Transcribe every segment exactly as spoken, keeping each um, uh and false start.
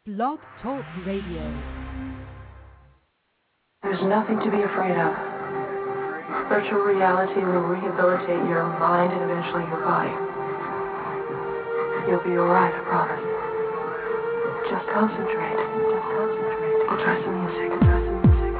Blog Talk Radio. There's nothing to be afraid of. Virtual reality will rehabilitate your mind and eventually your body. You'll be alright, I promise. Just concentrate. Just concentrate. I'll try some music. I'll try some music.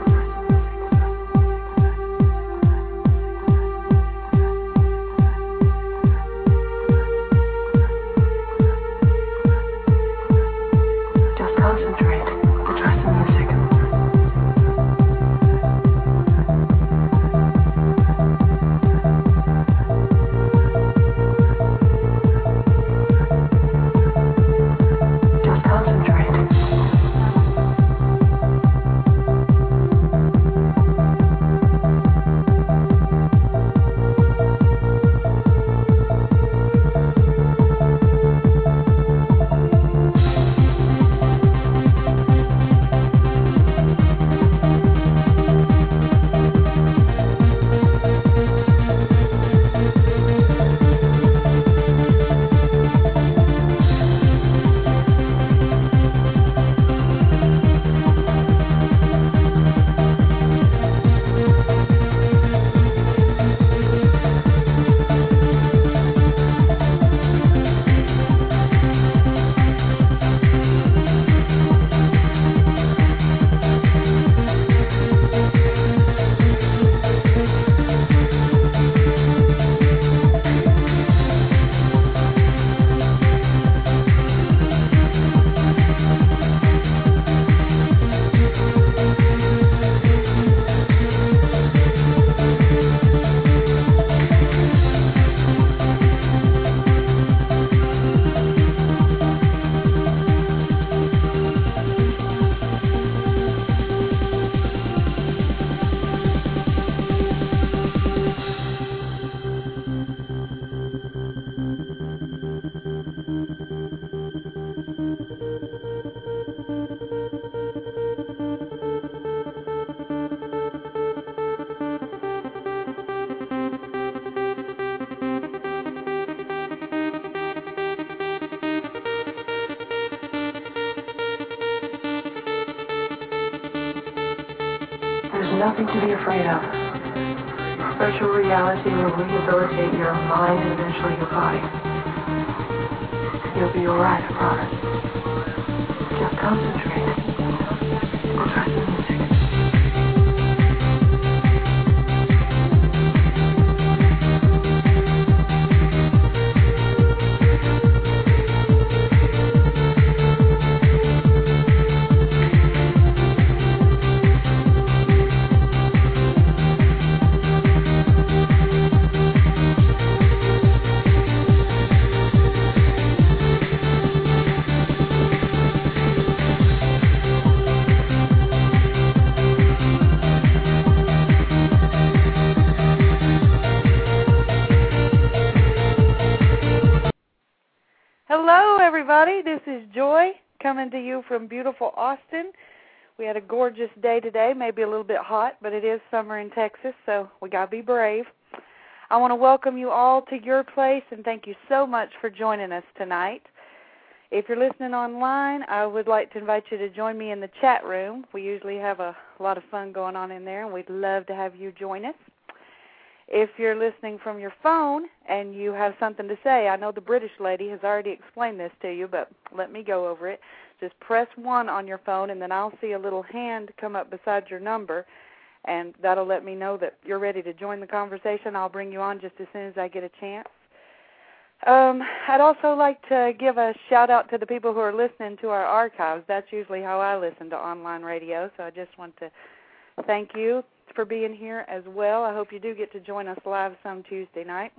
Nothing to be afraid of. Virtual reality will rehabilitate your mind and eventually your body. You'll be alright, I promise. Just concentrate. I'll try some music. This is Joy coming to you from beautiful Austin. We had a gorgeous day today, maybe a little bit hot, but it is summer in Texas, so we got to be brave. I want to welcome you all to your place, and thank you so much for joining us tonight. If you're listening online, I would like to invite you to join me in the chat room. We usually have a lot of fun going on in there, and we'd love to have you join us. If you're listening from your phone and you have something to say, I know the British lady has already explained this to you, but let me go over it. Just press one on your phone, and then I'll see a little hand come up beside your number, and that'll let me know that you're ready to join the conversation. I'll bring you on just as soon as I get a chance. Um, I'd also like to give a shout-out to the people who are listening to our archives. That's usually how I listen to online radio, so I just want to thank you for being here as well. I hope you do get to join us live some Tuesday night.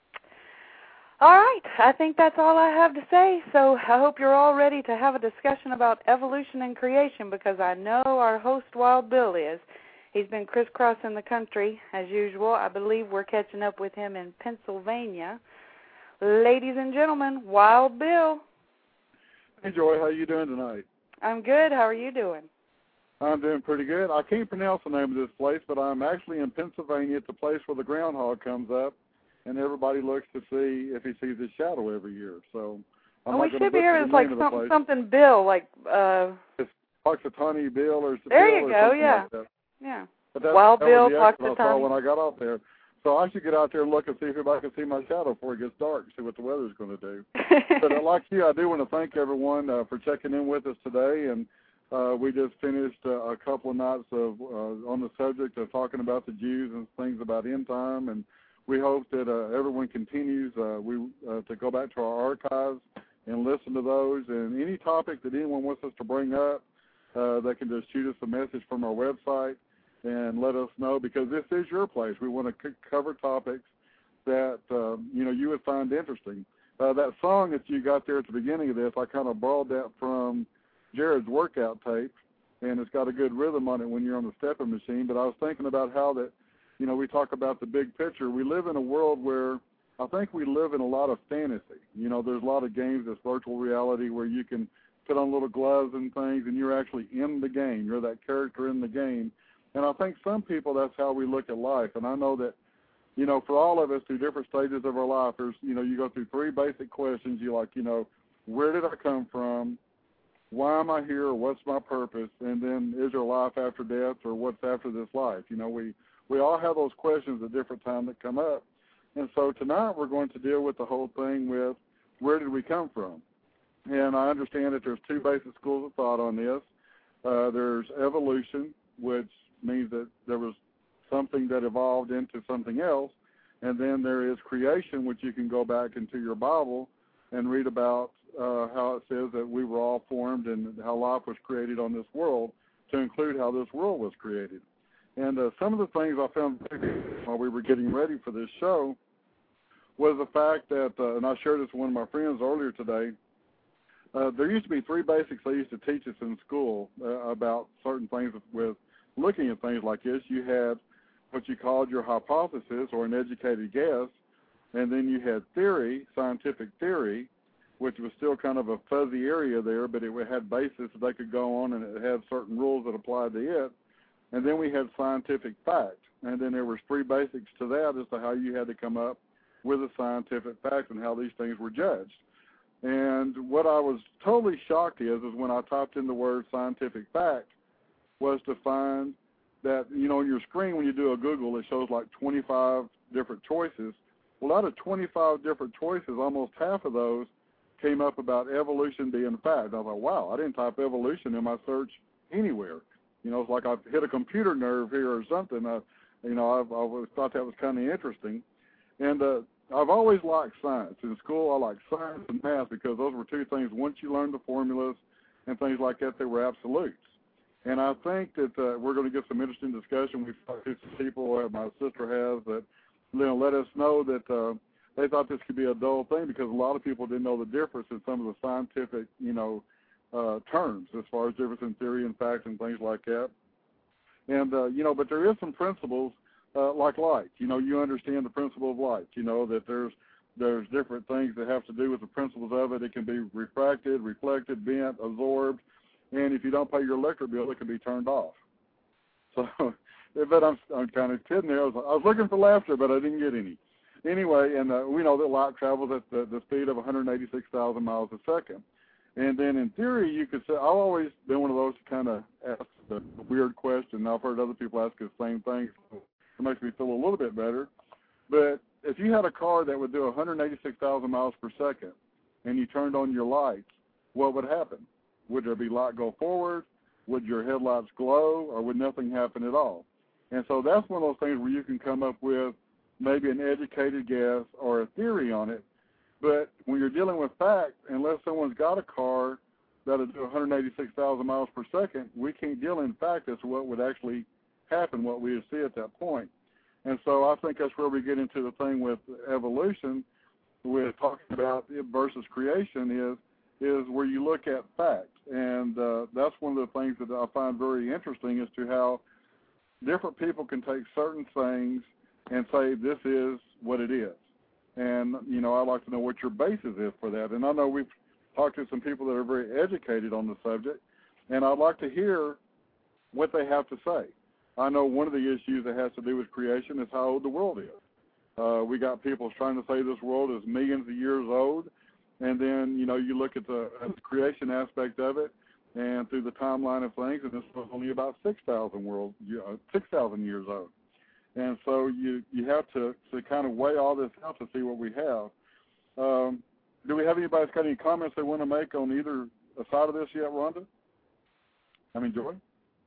All right, I think that's all I have to say, so I hope you're all ready to have a discussion about evolution and creation, because I know our host, Wild Bill, is. He's been crisscrossing the country, as usual. I believe we're catching up with him in Pennsylvania. Ladies and gentlemen, Wild Bill. Hey, Joy, how you doing tonight? I'm good. How are you doing? I'm doing pretty good. I can't pronounce the name of this place, but I'm actually in Pennsylvania at the place where the groundhog comes up, and everybody looks to see if he sees his shadow every year. So I'm oh, not we gonna should be butcher here. the It's like name of the something, place. something Bill, like, uh... It's Puxatawny Bill or There Bill you or go, something yeah. like that. Yeah. But that, Wild that Bill, was the exit I saw Puxatawny. when I got out there. So I should get out there and look and see if I can see my shadow before it gets dark, see what the weather's going to do. But uh, like you, I do want to thank everyone uh, for checking in with us today. And uh, we just finished uh, a couple of nights of uh, on the subject of talking about the Jews and things about end time. And we hope that uh, everyone continues uh, we uh, to go back to our archives and listen to those. And any topic that anyone wants us to bring up, uh, they can just shoot us a message from our website and let us know, because this is your place. We want to c- cover topics that, uh, you know, you would find interesting. Uh, that song that you got there at the beginning of this, I kind of borrowed that from Jared's workout tape, and it's got a good rhythm on it when you're on the stepping machine. But I was thinking about how that, you know, we talk about the big picture. We live in a world where I think we live in a lot of fantasy. You know, there's a lot of games that's virtual reality where you can put on little gloves and things, and you're actually in the game. You're that character in the game. And I think some people, that's how we look at life. And I know that, you know, for all of us through different stages of our life, there's, you know, you go through three basic questions. You like, you know, where did I come from? Why am I here? What's my purpose? And then is there life after death, or what's after this life? You know, we, we all have those questions at different times that come up. And so tonight we're going to deal with the whole thing with where did we come from? And I understand that there's two basic schools of thought on this. Uh, there's evolution, which means that there was something that evolved into something else. And then there is creation, which you can go back into your Bible and read about uh, how it says that we were all formed and how life was created on this world, to include how this world was created. And uh, some of the things I found while we were getting ready for this show was the fact that, uh, and I shared this with one of my friends earlier today, uh, there used to be three basics they used to teach us in school uh, about certain things with looking at things like this. You had what you called your hypothesis, or an educated guess, and then you had theory, scientific theory, which was still kind of a fuzzy area there, but it had basis that they could go on, and it had certain rules that applied to it. And then we had scientific fact, and then there was three basics to that as to how you had to come up with a scientific fact and how these things were judged. And what I was totally shocked is, is when I typed in the word scientific fact, was to find that, you know, on your screen when you do a Google, it shows like twenty-five different choices. Well, out of twenty-five different choices, almost half of those came up about evolution being fact. I thought, wow, I didn't type evolution in my search anywhere. You know, it's like I've hit a computer nerve here or something. I, you know, I've, I've thought that was kind of interesting. And uh, I've always liked science. In school, I liked science and math because those were two things, once you learned the formulas and things like that, they were absolutes. And I think that uh, we're going to get some interesting discussion. We've talked to some people, uh, my sister has, that, you know, let us know that uh, they thought this could be a dull thing because a lot of people didn't know the difference in some of the scientific, you know, uh, terms as far as difference in theory and fact and things like that. And, uh, you know, but there is some principles uh, like light. You know, you understand the principle of light, you know, that there's there's different things that have to do with the principles of it. It can be refracted, reflected, bent, absorbed. And if you don't pay your electric bill, it can be turned off. So, but I'm, I'm kind of kidding there. I was, I was looking for laughter, but I didn't get any. Anyway, and uh, we know that light travels at the, the speed of one hundred eighty-six thousand miles a second. And then in theory, you could say, I've always been one of those to kind of ask the weird question. I've heard other people ask the same thing. So it makes me feel a little bit better. But if you had a car that would do one hundred eighty-six thousand miles per second and you turned on your lights, what would happen? Would there be light go forward? Would your headlights glow? Or would nothing happen at all? And so that's one of those things where you can come up with maybe an educated guess or a theory on it. But when you're dealing with fact, unless someone's got a car that'll do one hundred eighty-six thousand miles per second, we can't deal in fact as to what would actually happen, what we would see at that point. And so I think that's where we get into the thing with evolution, with talking about it versus creation, is is where you look at fact. And uh, that's one of the things that I find very interesting as to how different people can take certain things and say this is what it is. And, you know, I'd like to know what your basis is for that. And I know we've talked to some people that are very educated on the subject, and I'd like to hear what they have to say. I know one of the issues that has to do with creation is how old the world is. Uh, we got people trying to say this world is millions of years old, and then, you know, you look at the, at the creation aspect of it, and through the timeline of things, and this was only about six thousand world, uh, six thousand years old. And so you, you have to, to kind of weigh all this out to see what we have. Um, do we have anybody that's got any comments they want to make on either side of this yet, Rhonda? I mean, Joy?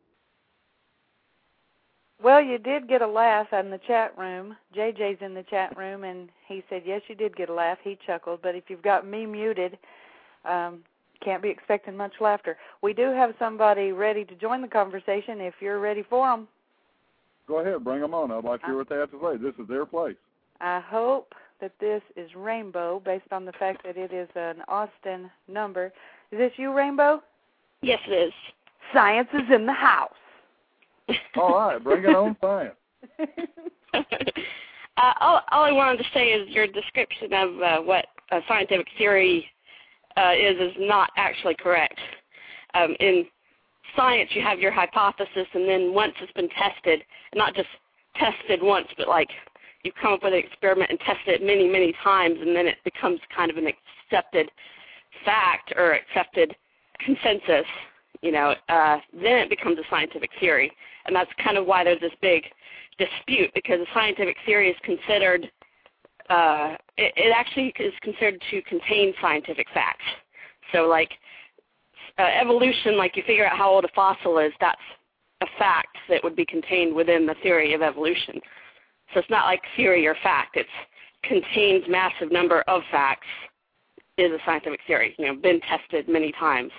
Well, you did get a laugh in the chat room. J J's in the chat room, and he said, yes, you did get a laugh. He chuckled. But if you've got me muted, um, can't be expecting much laughter. We do have somebody ready to join the conversation if you're ready for them. Go ahead. Bring them on. I'd like to hear what they have to say. This is their place. I hope that this is Rainbow based on the fact that it is an Austin number. Is this you, Rainbow? Yes, it is. Science is in the house. All right. Bring it on, science. uh, all, all I wanted to say is your description of uh, what a scientific theory uh, is is not actually correct. Um, in science, you have your hypothesis, and then once it's been tested, not just tested once, but like you come up with an experiment and test it many, many times, and then it becomes kind of an accepted fact or accepted consensus, you know, uh, then it becomes a scientific theory. And that's kind of why there's this big dispute, because a scientific theory is considered, uh, it, it actually is considered to contain scientific facts. So like uh, evolution, like you figure out how old a fossil is, that's a fact that would be contained within the theory of evolution. So it's not like theory or fact. It contains massive number of facts, is a scientific theory, you know, been tested many times.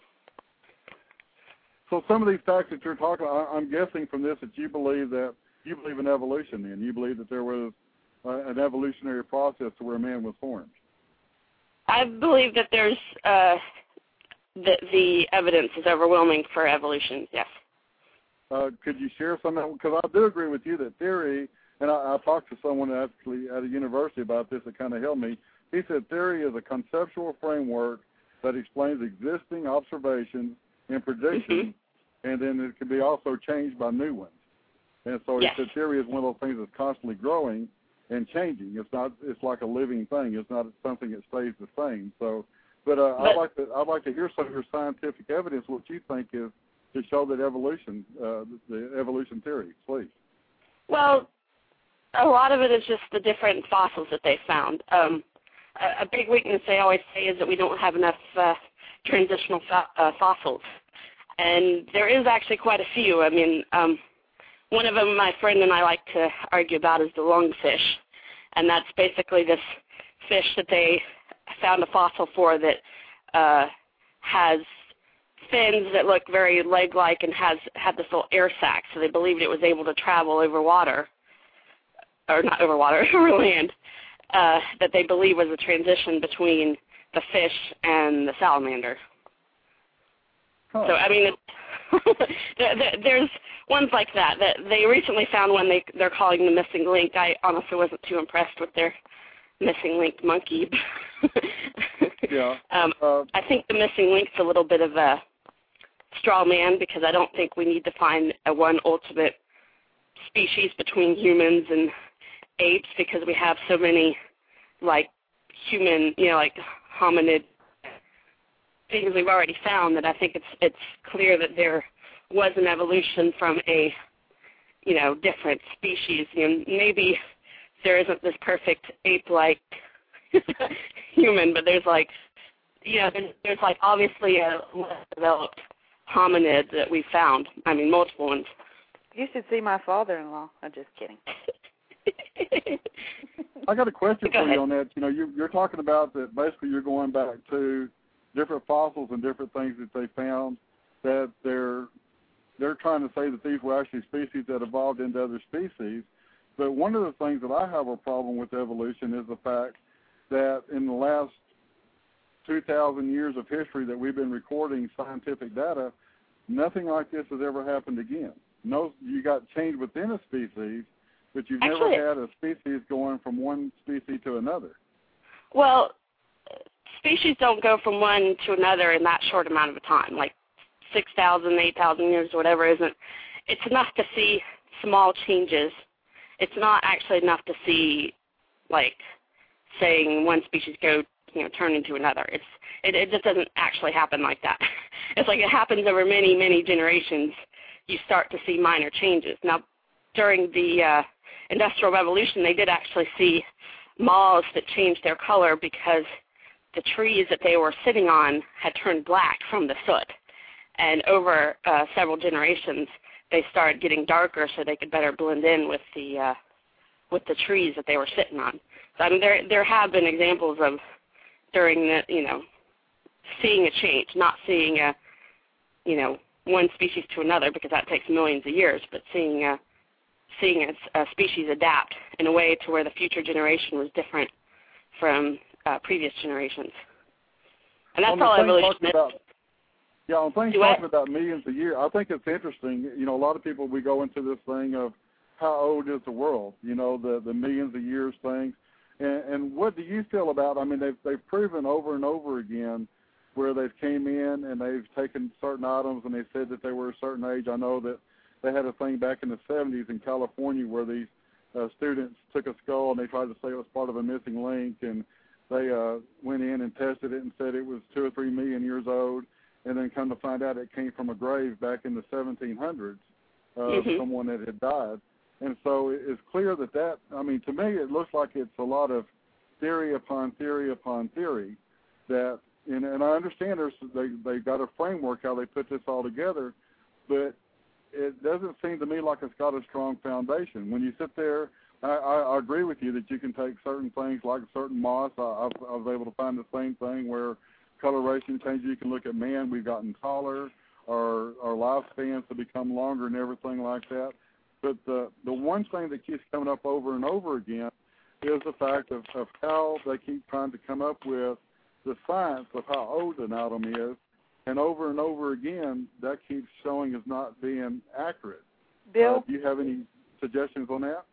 So some of these facts that you're talking about, I'm guessing from this that you believe that you believe in evolution then. You believe that there was uh, an evolutionary process to where man was formed. I believe that there's uh, the, the evidence is overwhelming for evolution, yes. Uh, could you share some of that? Because I do agree with you that theory, and I, I talked to someone actually at a university about this that kind of helped me. He said theory is a conceptual framework that explains existing observations and predictions, mm-hmm. and then it can be also changed by new ones. And so yes. the theory is one of those things that's constantly growing and changing. It's not. It's like a living thing. It's not something that stays the same. So, but, uh, but I'd like to. I'd like to hear some of your scientific evidence. What you think is to show that evolution, uh, the evolution theory, please. Well, a lot of it is just the different fossils that they found. Um, a, a big weakness they always say is that we don't have enough uh, transitional fo- uh, fossils, and there is actually quite a few. I mean, um, one of them my friend and I like to argue about is the lungfish, and that's basically this fish that they found a fossil for that uh, has fins that look very leg-like and has had this little air sac, so they believed it was able to travel over water, or not over water, over land, uh, that they believe was a transition between the fish and the salamander. Huh. So, I mean, it, there's ones like that. that. They recently found one they, they're calling the missing link. I honestly wasn't too impressed with their missing link monkey. yeah. Um, uh, I think the missing link's a little bit of a straw man, because I don't think we need to find a one ultimate species between humans and apes, because we have so many, like, human, you know, like hominid things we've already found, that I think it's it's clear that there was an evolution from a, you know, different species. And maybe there isn't this perfect ape-like human, but there's like, you know, there's, there's like obviously a less developed hominid that we found. I mean, multiple ones. You should see my father-in-law. I'm just kidding. I got a question Go for ahead. you on that. You know, you, you're talking about that basically you're going back to different fossils and different things that they found, that they're they're trying to say that these were actually species that evolved into other species. But one of the things that I have a problem with evolution is the fact that in the last two thousand years of history that we've been recording scientific data, nothing like this has ever happened again. No, you got change within a species, but you've Actually, never had a species going from one species to another. Well, species don't go from one to another in that short amount of a time, like six thousand, eight thousand years or whatever isn't. It's enough to see small changes. It's not actually enough to see, like, saying one species go you know, turn into another. It's it, it just doesn't actually happen like that. It's like it happens over many, many generations. You start to see minor changes. Now, during the uh, Industrial Revolution, they did actually see moths that changed their color because the trees that they were sitting on had turned black from the soot. And over uh, several generations, they started getting darker so they could better blend in with the uh, with the trees that they were sitting on. So I mean, there there have been examples of during the you know seeing a change, not seeing a you know one species to another because that takes millions of years, but seeing a seeing a, a species adapt in a way to where the future generation was different from uh, previous generations. And that's all evolution is. About, yeah, on things Do talking I? about millions a year, I think it's interesting. You know, a lot of people, we go into this thing of how old is the world, you know, the, the millions of years thing. And, and what do you feel about, I mean, they've, they've proven over and over again where they've came in and they've taken certain items and they said that they were a certain age. I know that they had a thing back in the seventies in California where these uh, students took a skull and they tried to say it was part of a missing link, and they uh, went in and tested it and said it was two or three million years old, and then come to find out it came from a grave back in the seventeen hundreds of Mm-hmm. someone that had died. And so it's clear that that, I mean, to me it looks like it's a lot of theory upon theory upon theory that, and, and I understand there's, they, they've got a framework how they put this all together, but it doesn't seem to me like it's got a strong foundation. When you sit there, I, I, I agree with you that you can take certain things like certain moss. I, I, I was able to find the same thing where coloration changes. You can look at man, we've gotten taller, our, our lifespans have become longer and everything like that. But the, the one thing that keeps coming up over and over again is the fact of, of how they keep trying to come up with the science of how old an atom is. And over and over again, that keeps showing as not being accurate. Bill? Uh, do you have any suggestions on that?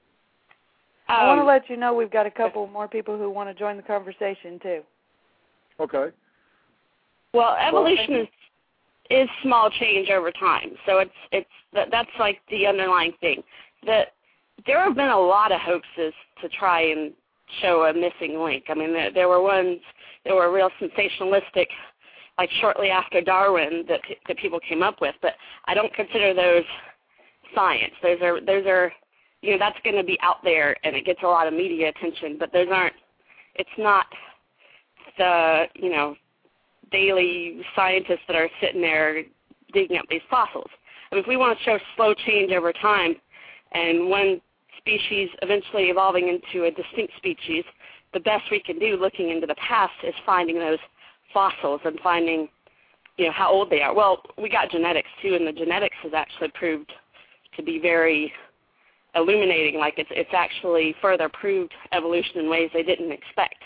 Um, I want to Um, let you know we've got a couple more people who want to join the conversation, too. Okay. Well, evolution is is small change over time. So it's it's that, that's like the underlying thing. That there have been a lot of hoaxes to try and show a missing link. I mean, there, there were ones that were real sensationalistic, like shortly after Darwin, that that people came up with. But I don't consider those science. Those are those are you know that's going to be out there and it gets a lot of media attention. But those aren't. It's not the you know. daily scientists that are sitting there digging up these fossils. I mean, if we want to show slow change over time and one species eventually evolving into a distinct species, the best we can do looking into the past is finding those fossils and finding, you know, how old they are. Well, we got genetics too, and the genetics has actually proved to be very illuminating. Like it's, it's actually further proved evolution in ways they didn't expect.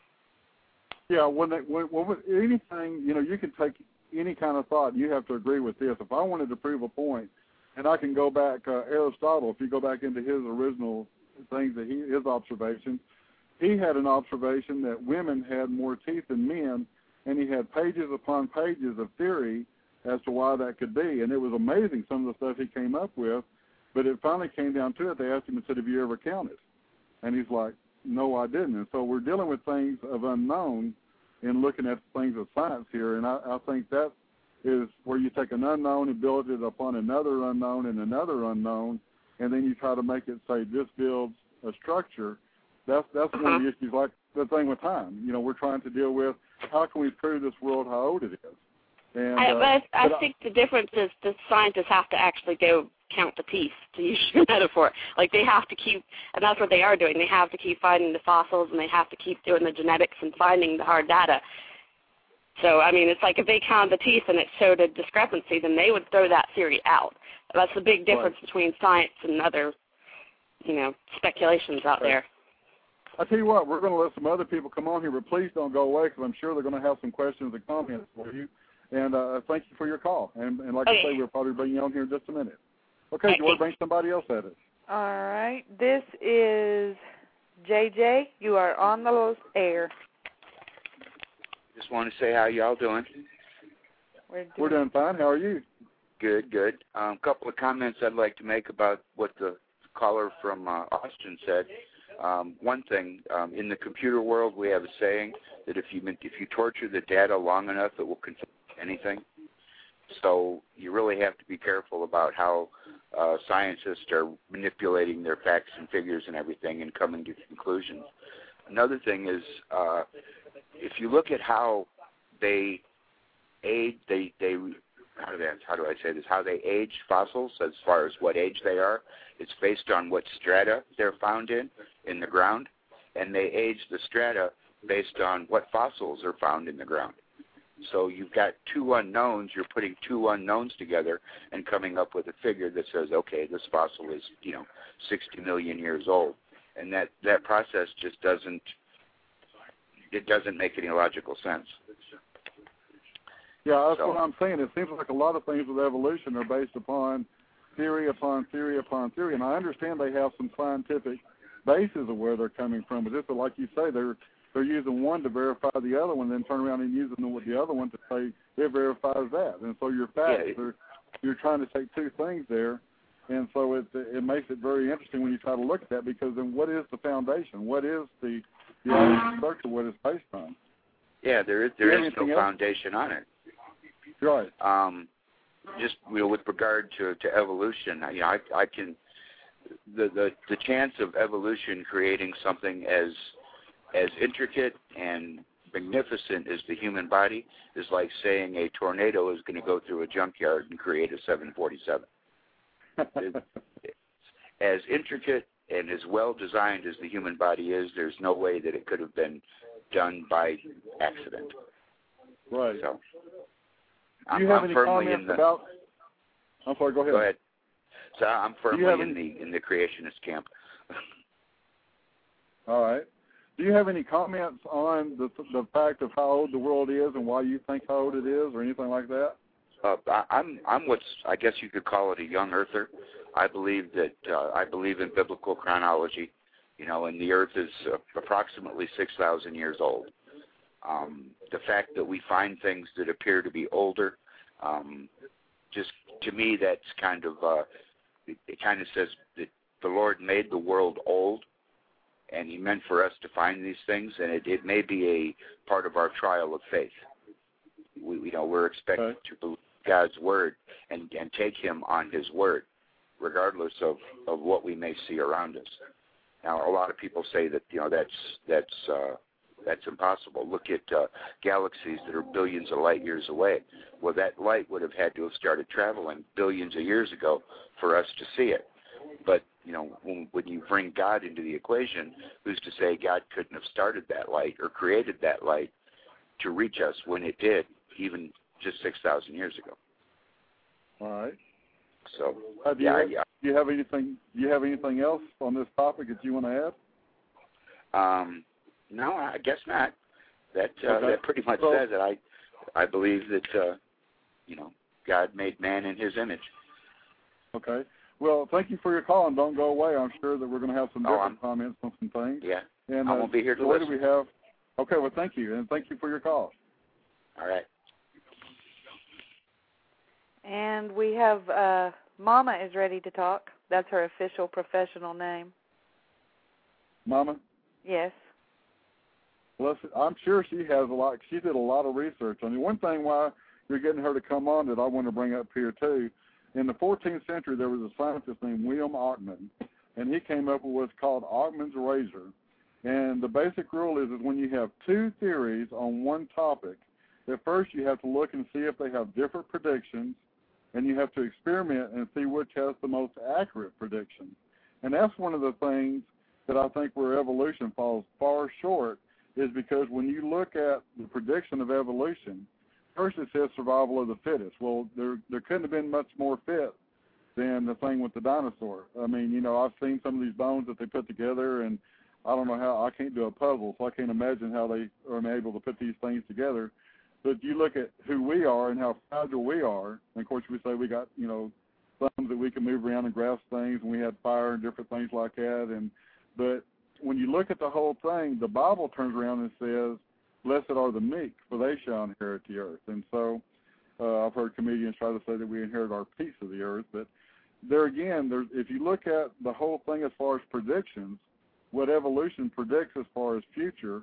Yeah, when, they, when, when anything, you know, you can take any kind of thought, and you have to agree with this. If I wanted to prove a point, and I can go back, uh, Aristotle, if you go back into his original things, that he, his observations, he had an observation that women had more teeth than men, and he had pages upon pages of theory as to why that could be. And it was amazing, some of the stuff he came up with, but it finally came down to it. They asked him and said, have you ever counted? And he's like, no, I didn't. And so we're dealing with things of unknown in looking at things of science here, and I, I think that is where you take an unknown and build it upon another unknown and another unknown, and then you try to make it say this builds a structure. That's that's uh-huh. one of the issues, like the thing with time. You know, we're trying to deal with how can we prove this world how old it is. And, I, uh, but I, I but think I, the difference is the scientists have to actually go count the teeth, to use your metaphor. Like they have to keep, and that's what they are doing. They have to keep finding the fossils, and they have to keep doing the genetics and finding the hard data. So, I mean, it's like if they counted the teeth and it showed a discrepancy, then they would throw that theory out. That's the big difference right. between science and other, you know, speculations out right. there. I tell you what, we're going to let some other people come on here, but please don't go away because I'm sure they're going to have some questions and comments for you. And uh, thank you for your call. And, and like okay. I say, we'll probably bring you on here in just a minute. Okay, okay. do you want to bring somebody else at it? All right. This is J J. You are on the air. Just want to say how y'all doing. We're doing, We're doing fine. How are you? Good, good. A um, couple of comments I'd like to make about what the caller from uh, Austin said. Um, one thing, um, in the computer world we have a saying, that if you if you torture the data long enough, it will confirm anything. So you really have to be careful about how uh, scientists are manipulating their facts and figures and everything and coming to conclusions. Another thing is, uh, if you look at how they age, they they how do, they, how do I say this? How they age fossils as far as what age they are, it's based on what strata they're found in in the ground, and they age the strata based on what fossils are found in the ground. So you've got two unknowns. You're putting two unknowns together and coming up with a figure that says, okay, this fossil is, you know, sixty million years old. And that, that process just doesn't, it doesn't make any logical sense. Yeah, that's so, what I'm saying. It seems like a lot of things with evolution are based upon theory upon theory upon theory. And I understand they have some scientific basis of where they're coming from. But just like you say, they're they're using one to verify the other one, then turn around and using the, the other one to say it verifies that. And so your facts, yeah, are, you're trying to take two things there. And so it it makes it very interesting when you try to look at that, because then what is the foundation? What is the the actual structure? What it's based on? Yeah, there is there is no foundation on it. Right. Um, just you know, with regard to, to evolution, you know, I I can the, the the chance of evolution creating something as as intricate and magnificent as the human body is like saying a tornado is going to go through a junkyard and create a seven forty-seven. As intricate and as well designed as the human body is, there's no way that it could have been done by accident. Right. So, Do you I'm, have I'm any firmly comments in the, about? I'm sorry. Go ahead. Go ahead. So I'm firmly in any, the in the creationist camp. All right. Do you have any comments on the the fact of how old the world is and why you think how old it is, or anything like that? Uh, I, I'm I'm what's I guess you could call it a young earther. I believe that uh, I believe in biblical chronology, you know, and the Earth is uh, approximately six thousand years old. Um, the fact that we find things that appear to be older, um, just to me, that's kind of uh, it, it kind of says that the Lord made the world old, and He meant for us to find these things, and it, it may be a part of our trial of faith. We, you know, we're expected okay. to believe God's word and, and take Him on His word, regardless of, of what we may see around us. Now, a lot of people say that you know that's that's uh, that's impossible. Look at uh, galaxies that are billions of light years away. Well, that light would have had to have started traveling billions of years ago for us to see it. But you know, when, when you bring God into the equation, who's to say God couldn't have started that light or created that light to reach us when it did, even just six thousand years ago? All right. So, uh, do, yeah, you have, yeah. do you have anything? Do you have anything else on this topic that you want to add? Um, no, I guess not. That uh, okay. that pretty much so, says it. I I believe that uh, you know God made man in His image. Okay. Well, thank you for your call, and don't go away. I'm sure that we're going to have some Oh, different I'm, comments on some things. Yeah. And I uh, won't be here to what listen. do we have? Okay. Well, thank you, and thank you for your call. All right. And we have uh, Mama is ready to talk. That's her official professional name. Mama? Yes. Well, I'm sure she has a lot. She did a lot of research on it. One thing why you're getting her to come on that I want to bring up here too. In the fourteenth century, there was a scientist named William Ockman, and he came up with what's called Ockman's razor. And the basic rule is, is when you have two theories on one topic, at first you have to look and see if they have different predictions, and you have to experiment and see which has the most accurate prediction. And that's one of the things that I think where evolution falls far short, is because when you look at the prediction of evolution, first it says survival of the fittest. Well, there there couldn't have been much more fit than the thing with the dinosaur. I mean, you know, I've seen some of these bones that they put together, and I don't know how, I can't do a puzzle, so I can't imagine how they are able to put these things together. But you look at who we are and how fragile we are, and of course we say we got, you know, thumbs that we can move around and grasp things, and we had fire and different things like that. And but when you look at the whole thing, the Bible turns around and says, blessed are the meek, for they shall inherit the earth. And so uh, I've heard comedians try to say that we inherit our piece of the earth. But there again, there's, if you look at the whole thing as far as predictions, what evolution predicts as far as future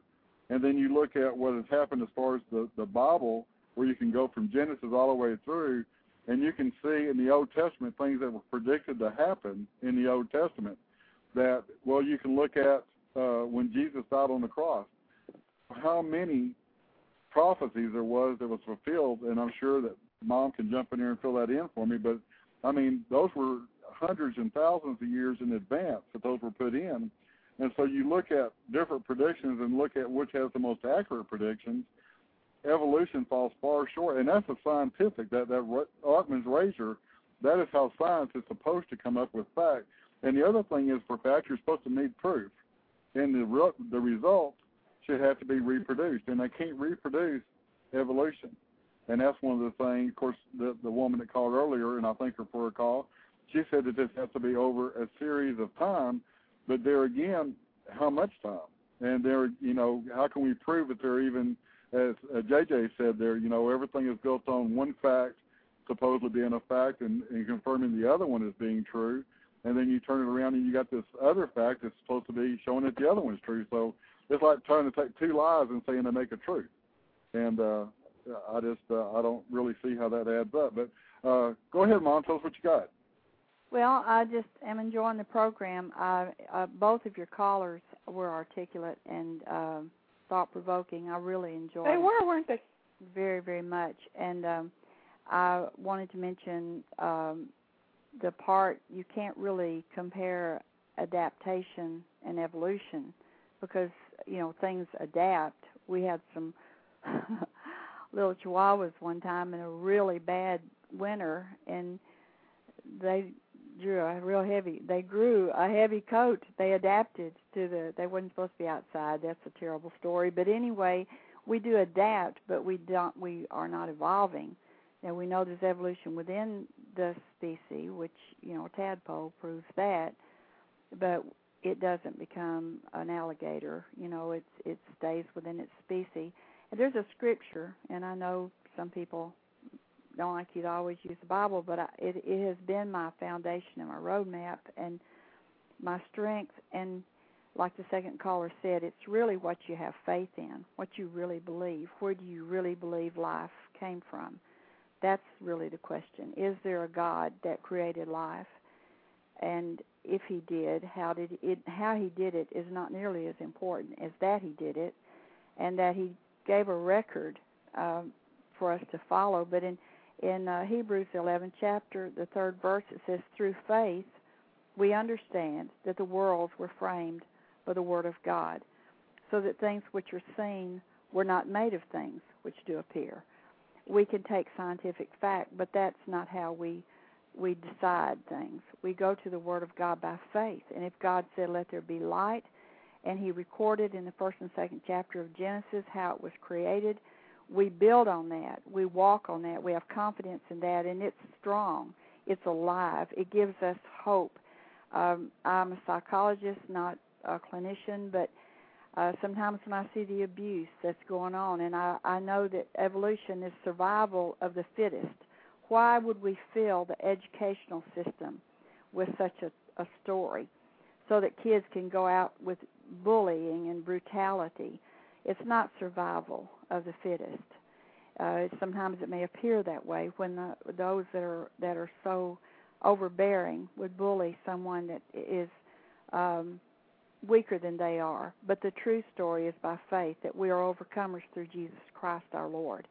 And then you look at what has happened as far as the, the Bible, where you can go from Genesis all the way through, and you can see in the Old Testament things that were predicted to happen in the Old Testament that, well, you can look at uh, when Jesus died on the cross, how many prophecies there was that was fulfilled, and I'm sure that Mom can jump in here and fill that in for me, but, I mean, those were hundreds and thousands of years in advance that those were put in. And so you look at different predictions and look at which has the most accurate predictions. Evolution falls far short, and that's a scientific, that, that Occam's razor, that is how science is supposed to come up with fact. And the other thing is, for fact, you're supposed to need proof. And the, re- the result should have to be reproduced, and they can't reproduce evolution. And that's one of the things, of course, the, the woman that called earlier, and I thank her for her call, she said that this has to be over a series of time, but there again, how much time? And there, you know, how can we prove that they're even, as uh, J J said there, you know, everything is built on one fact supposedly being a fact and, and confirming the other one as being true, and then you turn it around and you got this other fact that's supposed to be showing that the other one is true. So it's like trying to take two lies and saying they make a truth. And uh, I just, uh, I don't really see how that adds up. But uh, go ahead, Mom, tell us what you got. Well, I just am enjoying the program. I, uh, both of your callers were articulate and uh, thought-provoking. I really enjoyed it. They were, weren't they? Very, very much. And um, I wanted to mention um, the part, you can't really compare adaptation and evolution because, you know, things adapt. We had some little chihuahuas one time in a really bad winter, and they drew a real heavy, they grew a heavy coat. They adapted to the, they weren't supposed to be outside. That's a terrible story. But anyway, we do adapt, but we don't, we are not evolving. Now, we know there's evolution within the species, which, you know, a tadpole proves that, but it doesn't become an alligator. You know, it's, it stays within its species. And there's a scripture, and I know some people don't like you to always use the Bible, but I, it, it has been my foundation and my roadmap and my strength. And like the second caller said, it's really what you have faith in, what you really believe. Where do you really believe life came from? That's really the question. Is there a God that created life? And if he did, how did it? How he did it is not nearly as important as that he did it, and that he gave a record um, for us to follow. But in In uh, Hebrews eleventh chapter, the third verse, it says, through faith we understand that the worlds were framed by the word of God, so that things which are seen were not made of things which do appear. We can take scientific fact, but that's not how we we decide things. We go to the word of God by faith. And if God said, let there be light, and he recorded in the first and second chapter of Genesis how it was created, we build on that. We walk on that. We have confidence in that, and it's strong. It's alive. It gives us hope. Um, I'm a psychologist, not a clinician, but uh, sometimes when I see the abuse that's going on, and I, I know that evolution is survival of the fittest, why would we fill the educational system with such a, a story so that kids can go out with bullying and brutality? It's not survival of the fittest. Uh, sometimes it may appear that way when the, those that are that are so overbearing would bully someone that is um, weaker than they are. But the true story is by faith, that we are overcomers through Jesus Christ our Lord.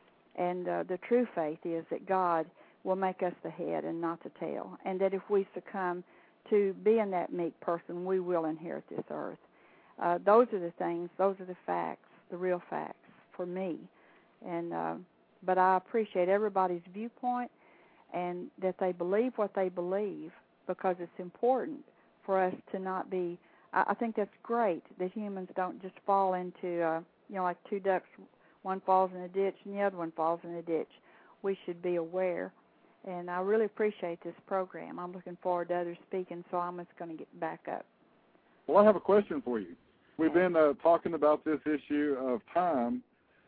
And uh, the true faith is that God will make us the head and not the tail, and that if we succumb to being that meek person, we will inherit this earth. Uh, those are the things, those are the facts, the real facts for me. And uh, but I appreciate everybody's viewpoint and that they believe what they believe, because it's important for us to not be, I, I think that's great that humans don't just fall into, uh, you know, like two ducks, one falls in a ditch and the other one falls in a ditch. We should be aware. And I really appreciate this program. I'm looking forward to others speaking, so I'm just going to get back up. Well, I have a question for you. We've been uh, talking about this issue of time,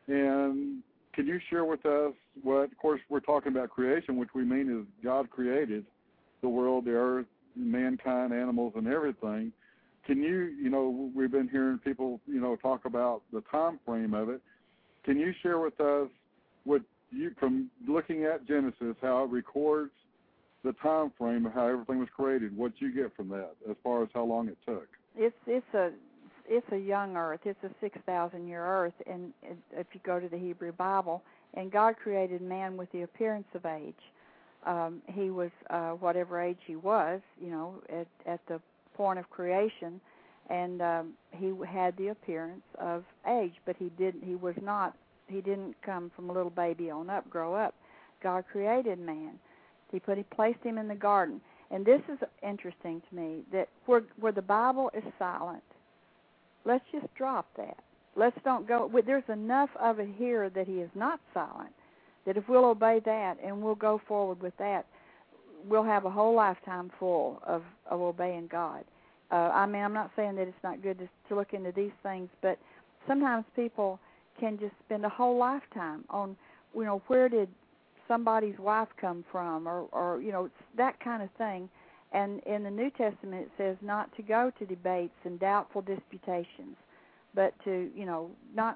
and can you share with us what, of course, we're talking about creation, which we mean is God created the world, the earth, mankind, animals, and everything. can you, you know, we've been hearing people, you know, talk about the time frame of it. Can you share with us what you, from looking at Genesis, how it records the time frame of how everything was created, what you get from that as far as how long it took? It's it's a it's a young earth. It's a six thousand year earth, and if you go to the Hebrew Bible, and God created man with the appearance of age. Um, he was uh, whatever age he was, you know, at at the point of creation, and um, he had the appearance of age, but he didn't. He was not. He didn't come from a little baby on up, grow up. God created man. He put he placed him in the garden, and this is interesting to me that where where the Bible is silent, let's just drop that. Let's don't go. There's enough of it here that he is not silent. That if we'll obey that and we'll go forward with that, we'll have a whole lifetime full of, of obeying God. Uh, I mean, I'm not saying that it's not good to, to look into these things, but sometimes people can just spend a whole lifetime on, you know, where did somebody's wife come from, or, or you know, that kind of thing. And in the New Testament it says not to go to debates and doubtful disputations, but to, you know, not.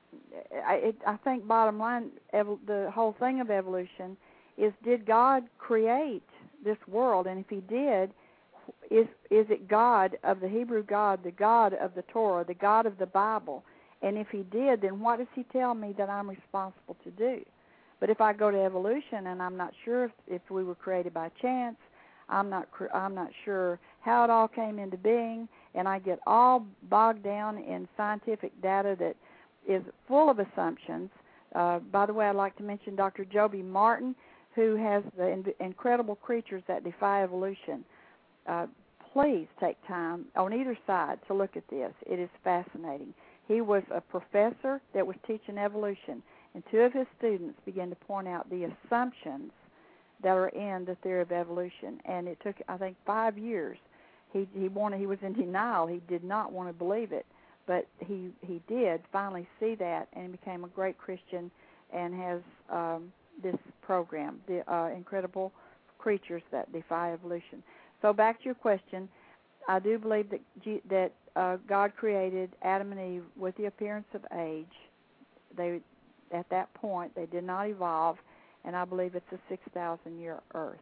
I, it, I think bottom line, ev- the whole thing of evolution is, did God create this world? And if he did, is is it God of the Hebrew God, the God of the Torah, the God of the Bible? And if he did, then what does he tell me that I'm responsible to do? But if I go to evolution and I'm not sure if, if we were created by chance, I'm not I'm not sure how it all came into being, and I get all bogged down in scientific data that is full of assumptions. Uh, by the way, I'd like to mention Doctor Joby Martin, who has the in- incredible creatures that defy evolution. Uh, please take time on either side to look at this. It is fascinating. He was a professor that was teaching evolution, and two of his students began to point out the assumptions that are in the theory of evolution. And it took, I think, five years. He he wanted. He was in denial. He did not want to believe it. But he, he did finally see that and became a great Christian and has um, this program, the uh, Incredible Creatures That Defy Evolution. So back to your question, I do believe that G, that uh, God created Adam and Eve with the appearance of age. They, at that point, they did not evolve, and I believe it's a six thousand year earth.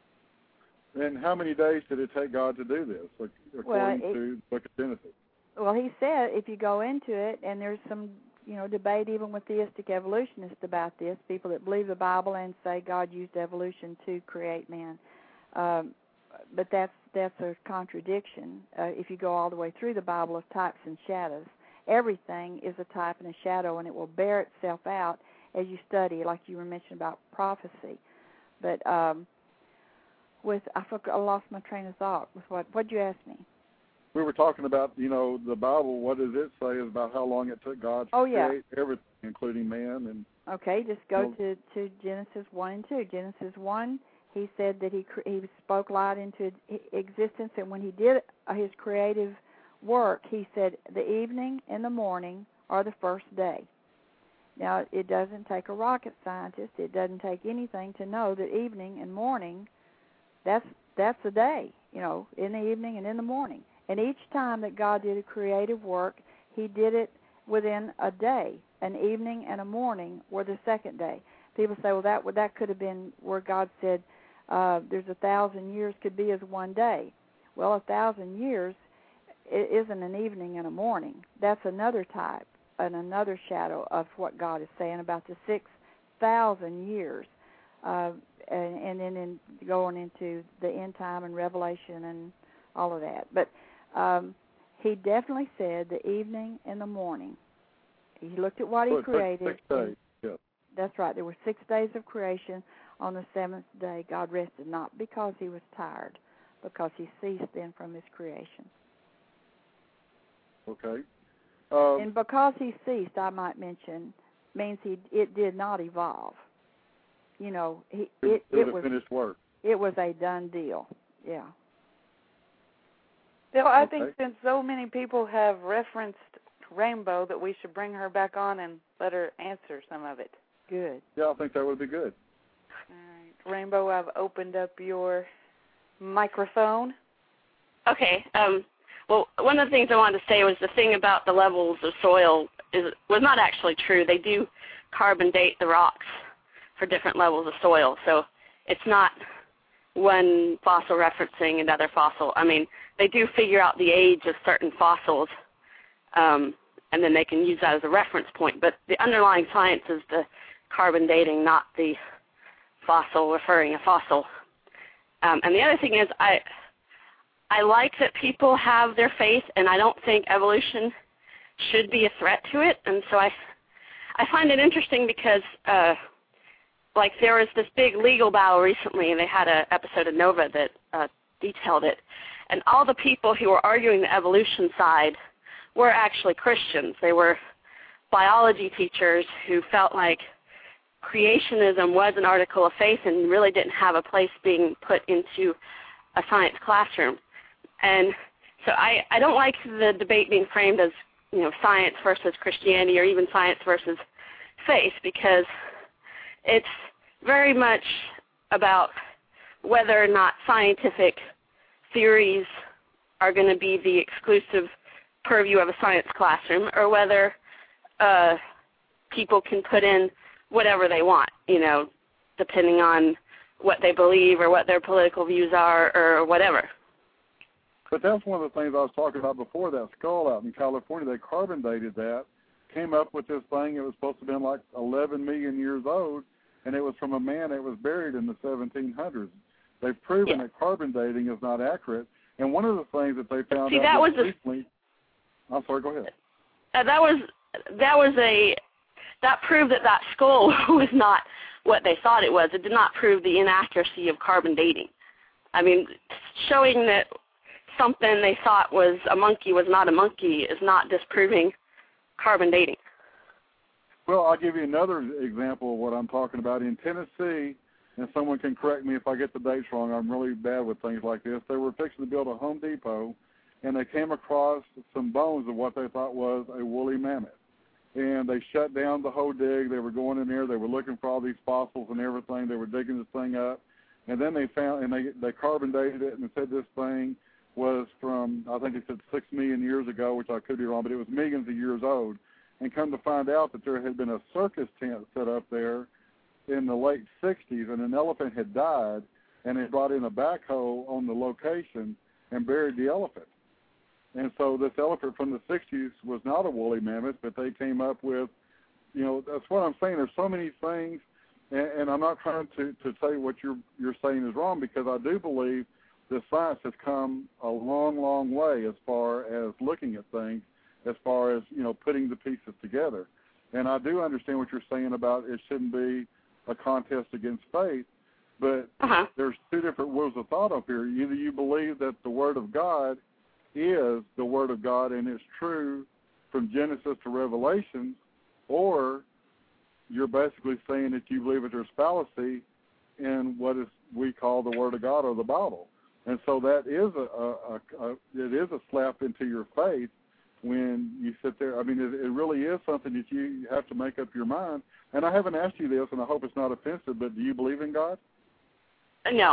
And how many days did it take God to do this, according well, it, to the book of Genesis? Well, he said if you go into it, and there's some, you know, debate even with theistic evolutionists about this, people that believe the Bible and say God used evolution to create man. Um, but that's that's a contradiction. Uh, if you go all the way through the Bible of types and shadows, everything is a type and a shadow, and it will bear itself out as you study, like you were mentioning about prophecy. But um, with I, forgot, I lost my train of thought. With what? What'd you ask me? We were talking about, you know, the Bible. What does it say about how long it took God to oh, yeah. create everything, including man? And okay, just go you know, to, to Genesis one and two. Genesis one, he said that he he spoke light into existence, and when he did his creative work, he said the evening and the morning are the first day. Now, it doesn't take a rocket scientist. It doesn't take anything to know that evening and morning, that's that's a day, you know, in the evening and in the morning. And each time that God did a creative work, he did it within a day. An evening and a morning were the second day. People say, well, that that could have been where God said uh, there's a thousand years could be as one day. Well, a thousand years isn't an evening and a morning. That's another type and another shadow of what God is saying about the six thousand years. Uh, and, and then in going into the end time and Revelation and all of that. But Um, he definitely said the evening and the morning. He looked at what he well, created. Six days. Yeah. That's right. There were six days of creation. On the seventh day, God rested, not because he was tired, because he ceased then from his creation. Okay. Um, and because he ceased, I might mention, means he it did not evolve. You know, he it, it, it was finished work. It was a done deal. Yeah. Bill, I okay. think since so many people have referenced Rainbow, that we should bring her back on and let her answer some of it. Good. Yeah, I think that would be good. All right. Rainbow, I've opened up your microphone. Okay. Um, Well, one of the things I wanted to say was the thing about the levels of soil is was not actually true. They do carbon date the rocks for different levels of soil, so it's not one fossil referencing another fossil. I mean, they do figure out the age of certain fossils, um, and then they can use that as a reference point. But the underlying science is the carbon dating, not the fossil referring a fossil. Um, and the other thing is I I like that people have their faith, and I don't think evolution should be a threat to it. And so I, I find it interesting because, uh, like, there was this big legal battle recently, and they had an episode of Nova that uh, detailed it. And all the people who were arguing the evolution side were actually Christians. They were biology teachers who felt like creationism was an article of faith and really didn't have a place being put into a science classroom. And so I, I don't like the debate being framed as, you know, science versus Christianity or even science versus faith, because it's very much about whether or not scientific theories are going to be the exclusive purview of a science classroom, or whether uh, people can put in whatever they want, you know, depending on what they believe or what their political views are or whatever. But that's one of the things I was talking about before, that skull out in California. They carbon dated that, came up with this thing. It was supposed to have been like eleven million years old, and it was from a man that was buried in the seventeen hundreds. They've proven yeah. that carbon dating is not accurate. And one of the things that they found See, out that was recently, a, I'm sorry, go ahead. Uh, that was that was a that proved that that skull was not what they thought it was. It did not prove the inaccuracy of carbon dating. I mean, showing that something they thought was a monkey was not a monkey is not disproving carbon dating. Well, I'll give you another example of what I'm talking about. In Tennessee, and someone can correct me if I get the dates wrong, I'm really bad with things like this, they were fixing to build a Home Depot, and they came across some bones of what they thought was a woolly mammoth. And they shut down the whole dig. They were going in there. They were looking for all these fossils and everything. They were digging this thing up. And then they found, and they, they carbon dated it and said this thing was from, I think it said six million years ago, which I could be wrong, but it was millions of years old. And come to find out that there had been a circus tent set up there in the late sixties, and an elephant had died, and they brought in a backhoe on the location and buried the elephant. And so this elephant from the sixties was not a woolly mammoth, but they came up with, you know, that's what I'm saying. There's so many things, and, and I'm not trying to, to say what you're, you're saying is wrong, because I do believe that science has come a long, long way as far as looking at things, as far as, you know, putting the pieces together. And I do understand what you're saying about it shouldn't be a contest against faith, but uh-huh. there's two different rules of thought up here. Either you believe that the Word of God is the Word of God and it's true from Genesis to Revelation, or you're basically saying that you believe that there's fallacy in what is we call the Word of God or the Bible. And so that is a, a, a, a it is a slap into your faith when you sit there. I mean, it, it really is something that you have to make up your mind. And I haven't asked you this, and I hope it's not offensive, but do you believe in God? No.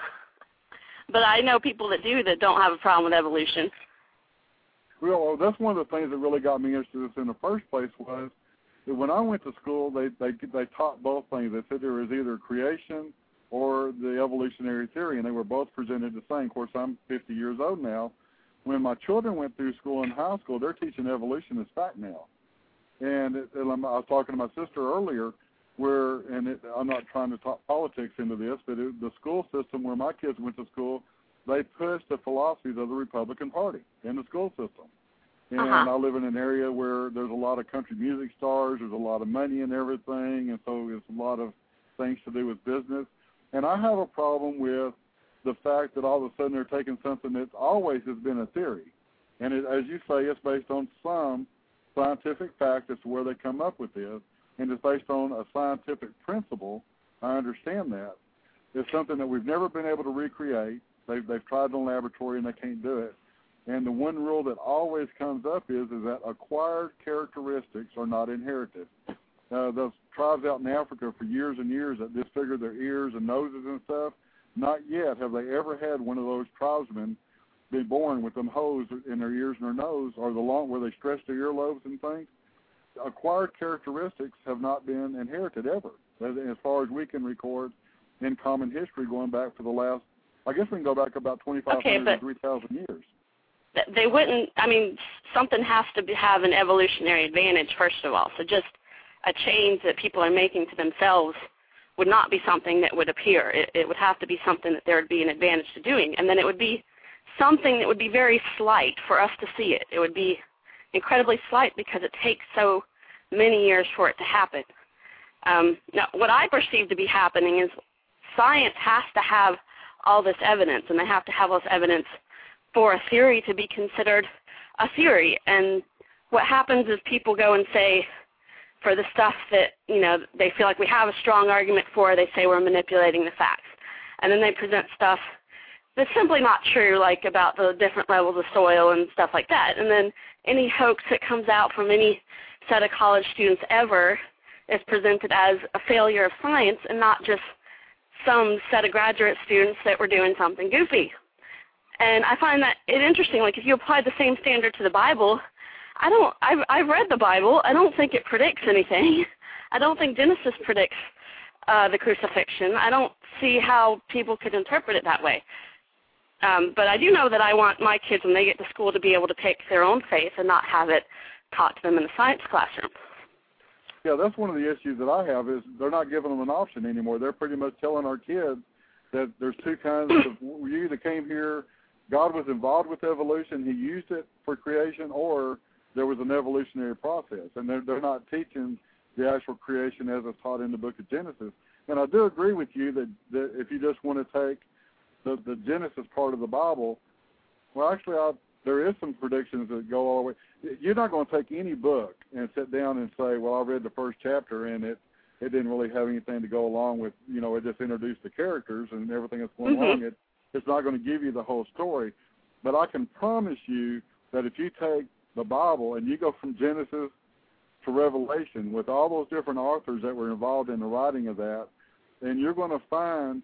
But I know people that do that don't have a problem with evolution. Well, that's one of the things that really got me interested in this in the first place was that when I went to school, they, they, they taught both things. They said there was either creation or the evolutionary theory, and they were both presented the same. Of course, I'm fifty years old now. When my children went through school in high school, they're teaching evolution as fact now. And, it, and I was talking to my sister earlier where, and it, I'm not trying to talk politics into this, but it, the school system where my kids went to school, they pushed the philosophies of the Republican Party in the school system. And uh-huh. I live in an area where there's a lot of country music stars, there's a lot of money and everything, and so it's a lot of things to do with business. And I have a problem with the fact that all of a sudden they're taking something that always has been a theory. And it, as you say, it's based on some scientific fact as to where they come up with this, and it's based on a scientific principle. I understand that. It's something that we've never been able to recreate. They've, they've tried in the laboratory, and they can't do it. And the one rule that always comes up is, is that acquired characteristics are not inherited. Uh, those tribes out in Africa for years and years that disfigured their ears and noses and stuff, not yet have they ever had one of those tribesmen been born with them holes in their ears and their nose, or the long where they stretch their earlobes and things. Acquired characteristics have not been inherited ever, as far as we can record in common history, going back for the last, I guess we can go back about twenty-five hundred okay, to three thousand years. They wouldn't, I mean, something has to be, have an evolutionary advantage, first of all. So just a change that people are making to themselves would not be something that would appear. It, it would have to be something that there would be an advantage to doing. And then it would be something that would be very slight for us to see it. It would be incredibly slight because it takes so many years for it to happen. Um, now, what I perceive to be happening is science has to have all this evidence, and they have to have all this evidence for a theory to be considered a theory. And what happens is people go and say, for the stuff that, you know, they feel like we have a strong argument for, they say we're manipulating the facts. And then they present stuff that's simply not true, like about the different levels of soil and stuff like that. And then any hoax that comes out from any set of college students ever is presented as a failure of science and not just some set of graduate students that were doing something goofy. And I find that it interesting, like if you apply the same standard to the Bible, I don't, I've, I've read the Bible. I don't think it predicts anything. I don't think Genesis predicts uh, the crucifixion. I don't see how people could interpret it that way. Um, but I do know that I want my kids, when they get to school, to be able to pick their own faith and not have it taught to them in the science classroom. Yeah, that's one of the issues that I have is they're not giving them an option anymore. They're pretty much telling our kids that there's two kinds of you that came here, God was involved with evolution, he used it for creation, or there was an evolutionary process. And they're, they're not teaching the actual creation as it's taught in the book of Genesis. And I do agree with you that, that if you just want to take the, the Genesis part of the Bible, well, actually, I, there is some predictions that go all the way. You're not going to take any book and sit down and say, well, I read the first chapter and it, it didn't really have anything to go along with, you know, it just introduced the characters and everything that's going mm-hmm. along. It, it's not going to give you the whole story. But I can promise you that if you take the Bible and you go from Genesis to Revelation with all those different authors that were involved in the writing of that, then you're going to find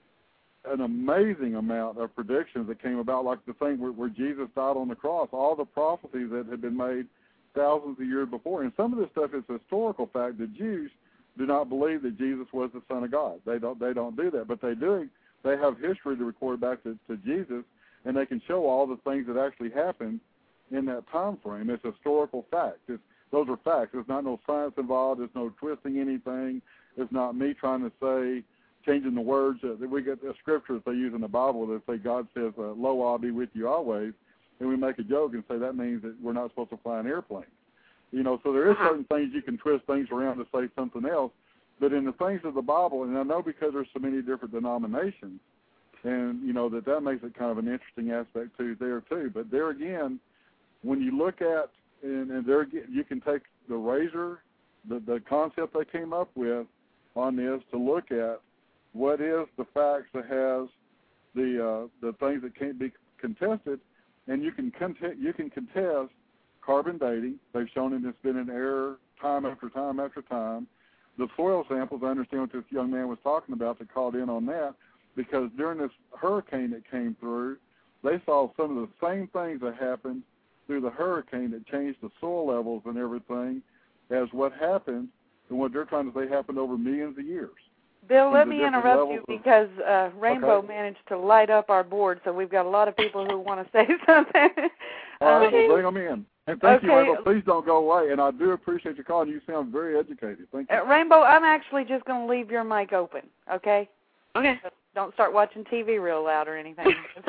an amazing amount of predictions that came about, like the thing where, where Jesus died on the cross, all the prophecies that had been made thousands of years before. And some of this stuff is historical fact. The Jews do not believe that Jesus was the Son of God. They don't they don't do that. But they do. They have history to record back to, to Jesus, and they can show all the things that actually happened in that time frame. It's historical fact. It's, those are facts. There's not no science involved. There's no twisting anything. It's not me trying to say, changing the words. Uh, we get a scripture that they use in the Bible that say God says, uh, lo, I'll be with you always. And we make a joke and say that means that we're not supposed to fly an airplane. You know, so there is certain things you can twist things around to say something else. But in the things of the Bible, and I know because there's so many different denominations, and, you know, that that makes it kind of an interesting aspect too there too. But there again, when you look at, and, and there you can take the razor, the, the concept they came up with on this to look at what is the facts that has the uh, the things that can't be contested, and you can contest, you can contest carbon dating. They've shown it, it's been an error time after time after time. The soil samples, I understand what this young man was talking about that called in on that, because during this hurricane that came through, they saw some of the same things that happened through the hurricane that changed the soil levels and everything as what happened and what they're trying to say happened over millions of years. Bill, let me interrupt you because uh, Rainbow okay. managed to light up our board, so we've got a lot of people who want to say something. All right, um, well, bring them in. And thank okay. you, Rainbow. Please don't go away. And I do appreciate your call, and you sound very educated. Thank you. Uh, Rainbow, I'm actually just going to leave your mic open, okay? Okay. So don't start watching T V real loud or anything.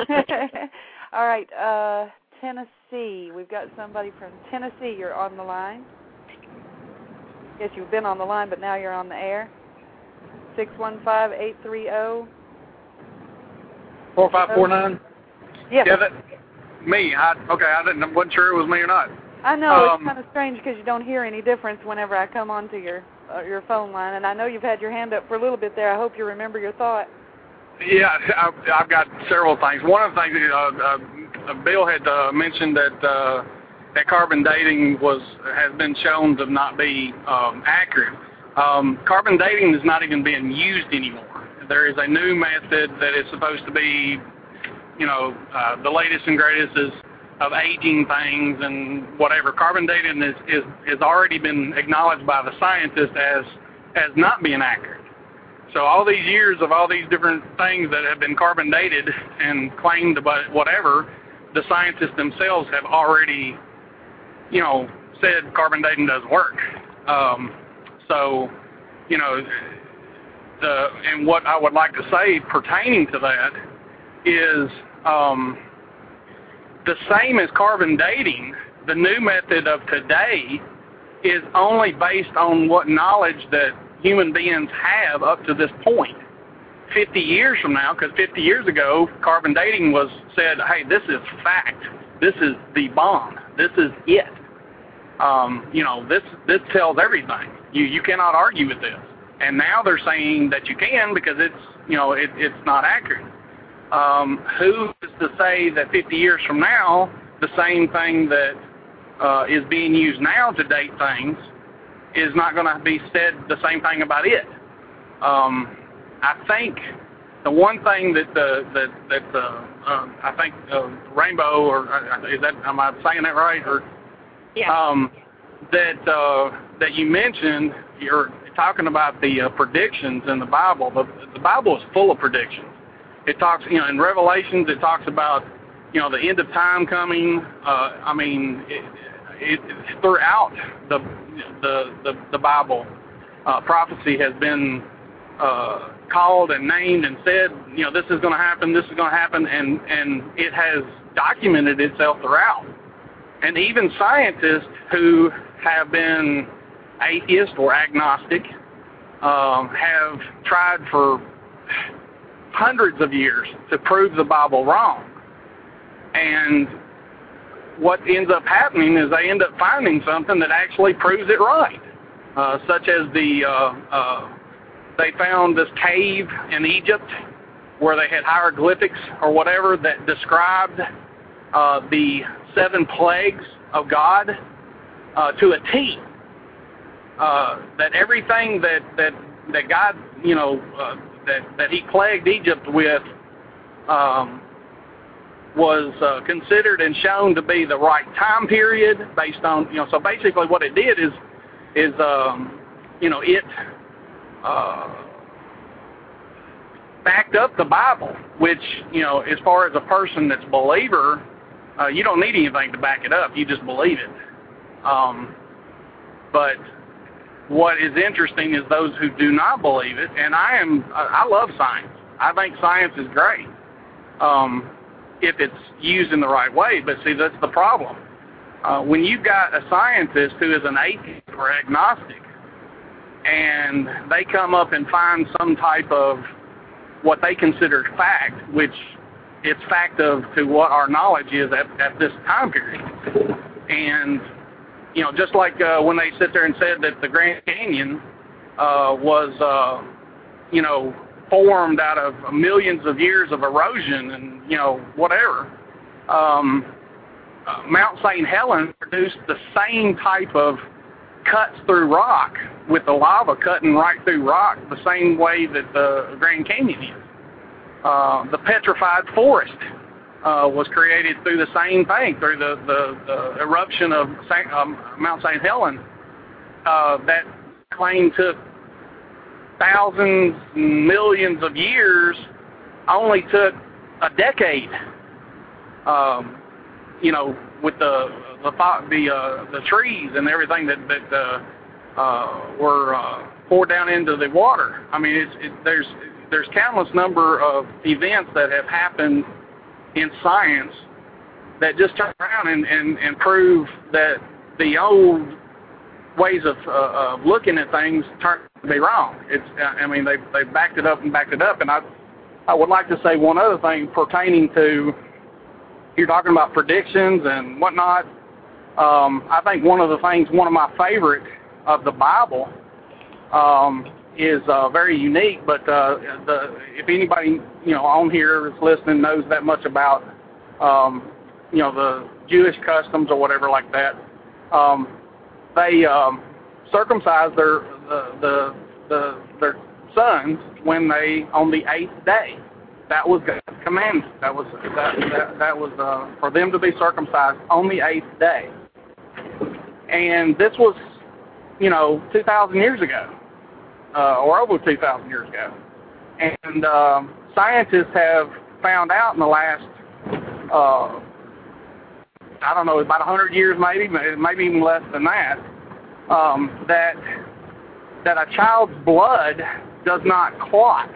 All right, uh, Tennessee. We've got somebody from Tennessee. You're on the line. Yes, you've been on the line, but now you're on the air. six one five, eight three zero. four five four nine? Yes. Yeah, that, me. I, okay, I didn't, wasn't sure it was me or not. I know, um, it's kind of strange because you don't hear any difference whenever I come onto your uh, your phone line, and I know you've had your hand up for a little bit there. I hope you remember your thought. Yeah, I, I've got several things. One of the things, uh, uh, Bill had uh, mentioned that uh, that carbon dating was has been shown to not be um, accurate. Um, carbon dating is not even being used anymore. There is a new method that is supposed to be you know, uh, the latest and greatest is of aging things and whatever. Carbon dating is, is, is already been acknowledged by the scientists as, as not being accurate. So all these years of all these different things that have been carbon dated and claimed about whatever, the scientists themselves have already, you know, said carbon dating doesn't work. Um, so, you know, the and what I would like to say pertaining to that is um, the same as carbon dating, the new method of today is only based on what knowledge that human beings have up to this point. fifty years from now, because fifty years ago, carbon dating was said, hey, this is fact. This is the bomb. This is it. Um, you know, this this tells everything. You you cannot argue with this. And now they're saying that you can because it's, you know, it, it's not accurate. Um, who is to say that fifty years from now, the same thing that uh, is being used now to date things is not going to be said the same thing about it? Um, I think the one thing that the that that the uh, I think uh, Rainbow, or uh, is that, am I saying that right? Or yeah. um, that uh, that you mentioned, you're talking about the uh, predictions in the Bible. The, the Bible is full of predictions. It talks, you know, in Revelations, it talks about, you know, the end of time coming. Uh, I mean, it, it, throughout the the the, the Bible, uh, prophecy has been uh, called and named and said, you know, this is going to happen, this is going to happen, and and it has documented itself throughout. And even scientists who have been atheist or agnostic um, have tried for hundreds of years to prove the Bible wrong. And what ends up happening is they end up finding something that actually proves it right, uh, such as the uh, uh, they found this cave in Egypt where they had hieroglyphics or whatever that described uh, the seven plagues of God uh, to a T. Uh, that everything that, that, that God, you know, uh, that, that he plagued Egypt with um, was uh, considered and shown to be the right time period based on, you know, so basically what it did is, is um, you know, it uh, backed up the Bible, which, you know, as far as a person that's a believer, uh, you don't need anything to back it up. You just believe it. Um, but what is interesting is those who do not believe it, and I am, I love science. I think science is great um, if it's used in the right way, but see, that's the problem. Uh, when you've got a scientist who is an atheist or agnostic, and they come up and find some type of what they consider fact, which it's fact of to what our knowledge is at, at this time period. And you know, just like uh, when they sit there and said that the Grand Canyon uh, was, uh, you know, formed out of millions of years of erosion and, you know, whatever. Um, uh, Mount Saint Helens produced the same type of cuts through rock, with the lava cutting right through rock the same way that the Grand Canyon is. Uh, the petrified forest Uh, was created through the same thing, through the, the, the eruption of Saint, um, Mount Saint Helens. Uh, that claim took thousands, millions of years, only took a decade. Um, you know, with the the the, uh, the trees and everything that that uh, uh, were uh, poured down into the water. I mean, it's, it, there's there's countless number of events that have happened in science that just turn around and, and, and prove that the old ways of, uh, of looking at things turn out to be wrong. It's, I mean, they they backed it up and backed it up. And I I would like to say one other thing pertaining to, you're talking about predictions and whatnot. Um, I think one of the things, one of my favorite of the Bible um, is uh, very unique, but uh, the, if anybody, you know, on here is listening knows that much about, um, you know, the Jewish customs or whatever like that, um, they um, circumcise their the, the the their sons when they on the eighth day. That was God's commandment. That was that that, that was uh, for them to be circumcised on the eighth day. And this was, you know, two thousand years ago, uh, or over two thousand years ago. And um, scientists have found out in the last, uh, I don't know, about one hundred years maybe, maybe even less than that, um, that that a child's blood does not clot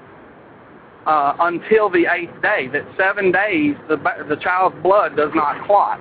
uh, until the eighth day. That seven days the the child's blood does not clot,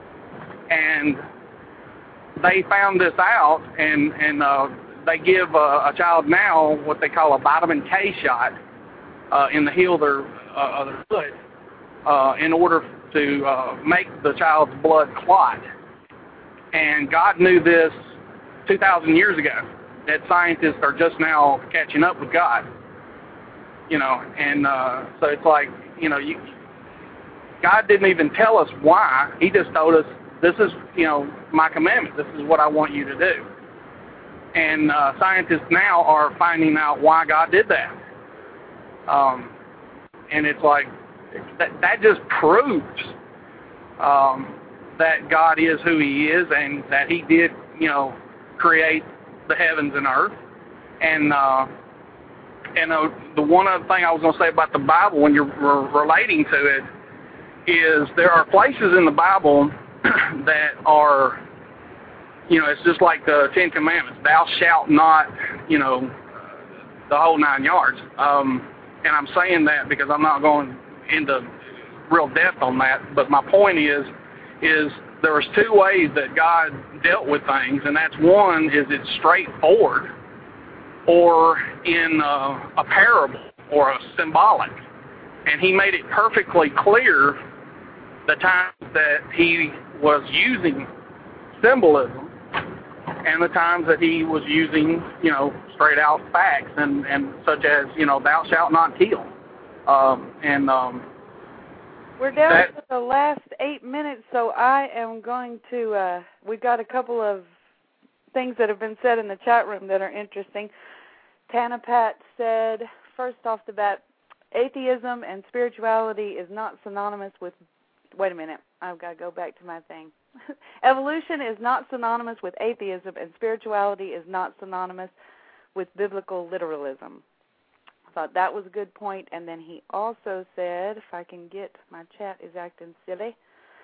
and they found this out, and and uh, they give a, a child now what they call a vitamin K shot uh, in the heel of their, uh, of their foot uh, in order to uh, make the child's blood clot. And God knew this two thousand years ago, that scientists are just now catching up with God. You know, and uh, so it's like, you know, you, God didn't even tell us why. He just told us, this is, you know, my commandment. This is what I want you to do. And uh, scientists now are finding out why God did that. Um, and it's like, that, that just proves um, that God is who he is, and that he did, you know, create the heavens and earth. And uh, and uh, the one other thing I was going to say about the Bible when you're re- relating to it is there are places in the Bible that are, you know, it's just like the Ten Commandments. Thou shalt not, you know, the whole nine yards. Um, and I'm saying that because I'm not going into real depth on that. But my point is, is there was two ways that God dealt with things, and that's one is it's straightforward, or in uh, a parable or a symbolic. And he made it perfectly clear the times that he was using symbolism and the times that he was using, you know, straight out facts, and, and such as, you know, thou shalt not kill. Um, and um, we're down that, to the last eight minutes, so I am going to, uh, we've got a couple of things that have been said in the chat room that are interesting. Tanapat said, first off the bat, atheism and spirituality is not synonymous with, wait a minute, I've got to go back to my thing. Evolution is not synonymous with atheism, and spirituality is not synonymous with biblical literalism. I thought that was a good point. And then he also said, if I can get, my chat is acting silly.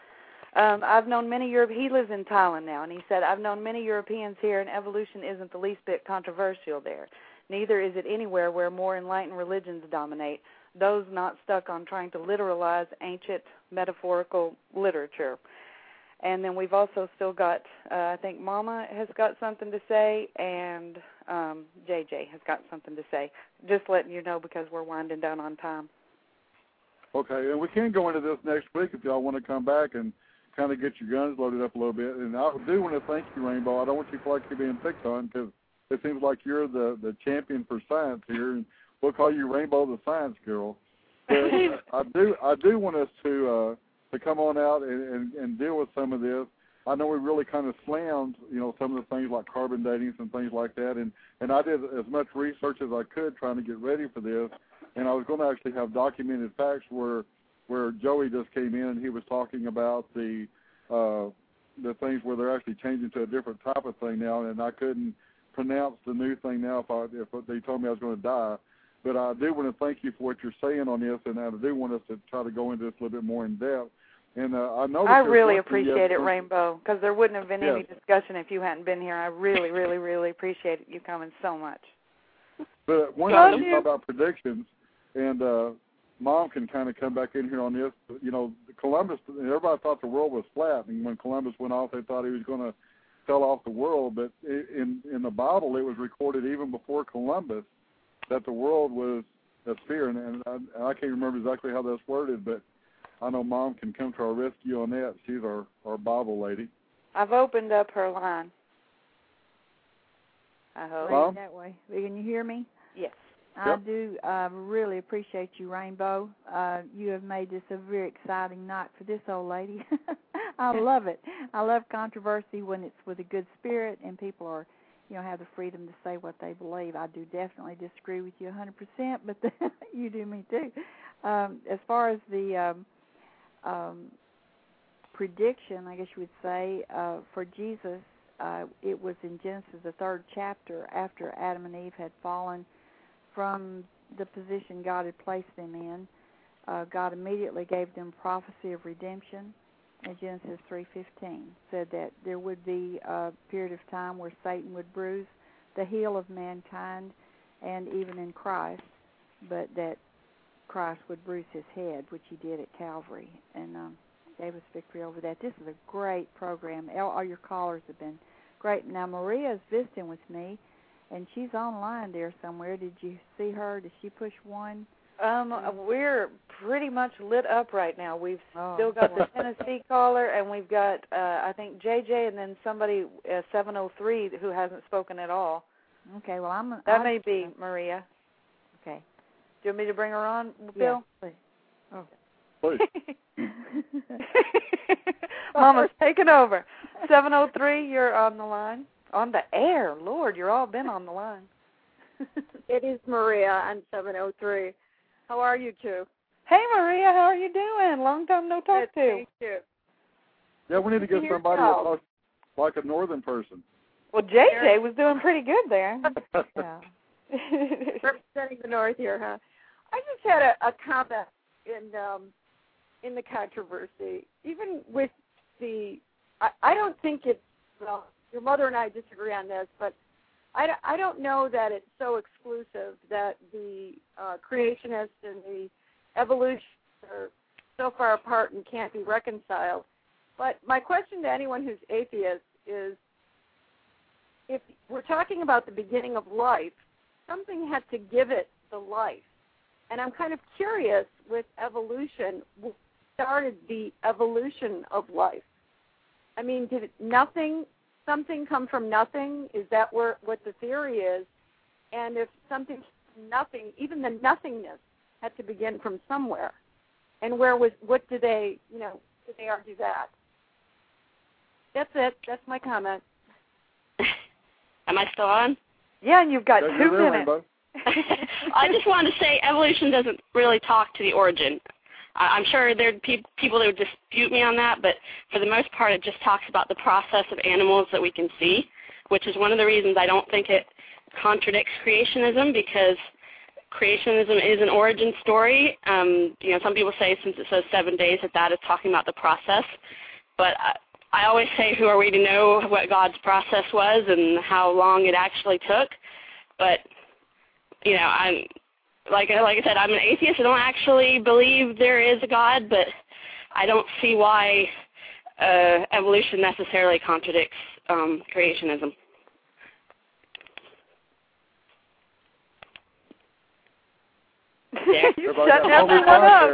Um, I've known many Europe. He lives in Thailand now, and he said, I've known many Europeans here, and evolution isn't the least bit controversial there. Neither is it anywhere where more enlightened religions dominate, those not stuck on trying to literalize ancient metaphorical literature. And then we've also still got, uh, I think Mama has got something to say, and um, J J has got something to say. Just letting you know because we're winding down on time. Okay, and we can go into this next week if y'all want to come back and kind of get your guns loaded up a little bit. And I do want to thank you, Rainbow. I don't want you to feel like you're being picked on, because it seems like you're the, the champion for science here, and we'll call you Rainbow the Science Girl. But I do I do want us to uh, to come on out and, and, and deal with some of this. I know we really kind of slammed, you know, some of the things like carbon datings and things like that, and, and I did as much research as I could trying to get ready for this, and I was going to actually have documented facts where where Joey just came in and he was talking about the uh, the things where they're actually changing to a different type of thing now, and I couldn't pronounce the new thing now if, I, if they told me I was going to die. But I do want to thank you for what you're saying on this, and I do want us to try to go into this a little bit more in depth. And uh, I know I really appreciate it, Rainbow, because there wouldn't have been yes. any discussion if you hadn't been here. I really, really, really appreciate you coming so much. But one Love thing you. about predictions, and uh, Mom can kind of come back in here on this. You know, Columbus, everybody thought the world was flat, and when Columbus went off, they thought he was going to fell off the world. But in in the Bible, it was recorded even before Columbus that the world was a sphere, and, and, I, and I can't remember exactly how that's worded, but I know Mom can come to our rescue on that. She's our, our Bible lady. I've opened up her line. I hope. Mom? That way. Can you hear me? Yes. I Yep. do uh, really appreciate you, Rainbow. Uh, you have made this a very exciting night for this old lady. I love it. I love controversy when it's with a good spirit and people are you know, have the freedom to say what they believe. I do definitely disagree with you one hundred percent, but you do me too. Um, as far as the um, um, prediction, I guess you would say, uh, for Jesus, uh, it was in Genesis, the third chapter, after Adam and Eve had fallen from the position God had placed them in. Uh, God immediately gave them prophecy of redemption. In Genesis three fifteen, said that there would be a period of time where Satan would bruise the heel of mankind, and even in Christ, but that Christ would bruise his head, which he did at Calvary, and um, gave us victory over that. This is a great program. All, all your callers have been great. Now, Maria is visiting with me, and she's online there somewhere. Did you see her? Did she push one? Um, we're pretty much lit up right now. We've oh. still got the Tennessee caller, and we've got, uh, I think, J J, and then somebody, uh, seven oh three, who hasn't spoken at all. Okay, well, I'm... That I'm, may be Maria. Okay. Do you want me to bring her on, Bill? Yeah, please. Please. Mama's taking over. seven oh three, you're on the line. On the air. Lord, you're all been on the line. It is Maria on seven oh three. How are you two? Hey, Maria, how are you doing? Long time no talk Good, to. thank you. Yeah, we need to get somebody that talks like a northern person. Well, J J was doing pretty good there. Yeah. Representing the North here, huh? I just had a, a comment in um, in the controversy. Even with the, I, I don't think it's, well, your mother and I disagree on this, but I, I don't know that it's so exclusive that the uh, creationists and the evolutionists are so far apart and can't be reconciled. But my question to anyone who's atheist is, if we're talking about the beginning of life, something had to give it the life. And I'm kind of curious with evolution, what started the evolution of life? I mean, did it, nothing, something come from nothing? Is that where, what the theory is? And if something from nothing, even the nothingness had to begin from somewhere. And where was, what do they, you know, did they argue that? That's it. That's my comment. Am I still on? Yeah, and you've got Yeah, two there, minutes. I just wanted to say evolution doesn't really talk to the origin. I- I'm sure there are pe- people that would dispute me on that, but for the most part it just talks about the process of animals that we can see, which is one of the reasons I don't think it contradicts creationism, because creationism is an origin story. Um, you know, some people say since it says seven days that that is talking about the process, but I, I always say, who are we to know what God's process was and how long it actually took? But, you know, I'm like, like I said, I'm an atheist. I don't actually believe there is a God, but I don't see why uh, evolution necessarily contradicts um, creationism. Yeah. You shut everyone up.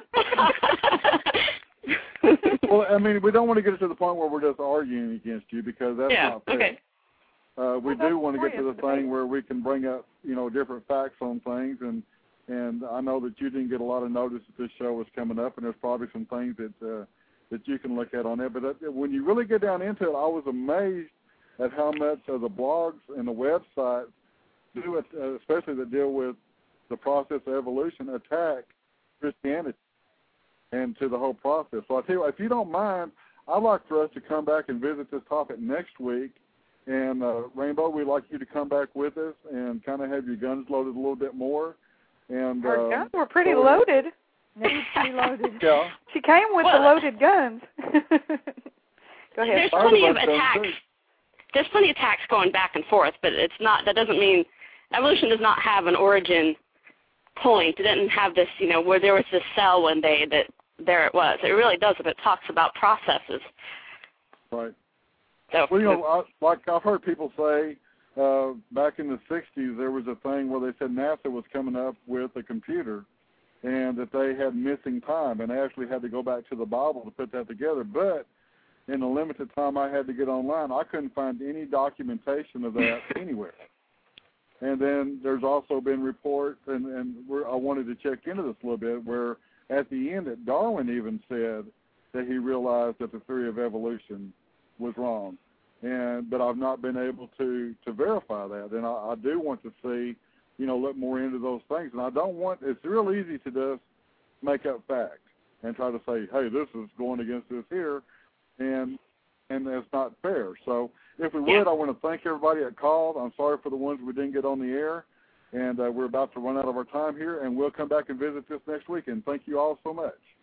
Well, I mean, we don't want to get it to the point where we're just arguing against you, because that's yeah, not fair. okay. Uh, we well, do want to get to the important. thing where we can bring up, you know, different facts on things, and and I know that you didn't get a lot of notice that this show was coming up, and there's probably some things that uh, that you can look at on it. But that, when you really get down into it, I was amazed at how much of the blogs and the websites do it, uh, especially that deal with the process of evolution, attack Christianity and to the whole process. So I tell you what, if you don't mind, I'd like for us to come back and visit this topic next week. And uh, Rainbow, we'd like you to come back with us and kind of have your guns loaded a little bit more. And Our uh, guns were pretty so, loaded. Maybe pretty loaded. Yeah. She came with Well, the loaded guns. Go ahead. There's plenty of attacks. There's plenty of attacks going back and forth, but it's not. That doesn't mean evolution does not have an origin point. It didn't have this, you know, where there was this cell one day that there it was. It really doesn't. It talks about processes. Right. So, well, you know, I, like I've heard people say uh, back in the sixties, there was a thing where they said NASA was coming up with a computer and that they had missing time, and they actually had to go back to the Bible to put that together. But in the limited time I had to get online, I couldn't find any documentation of that anywhere. And then there's also been reports, and, and we're, I wanted to check into this a little bit, where at the end that Darwin even said that he realized that the theory of evolution was wrong. and but I've not been able to to verify that. And I, I do want to see, you know, look more into those things. And I don't want. It's real easy to just make up facts and try to say, hey, this is going against this here, and and that's not fair. So if we would, I want to thank everybody that called. I'm sorry for the ones we didn't get on the air, and uh, we're about to run out of our time here, and we'll come back and visit this next week. And thank you all so much.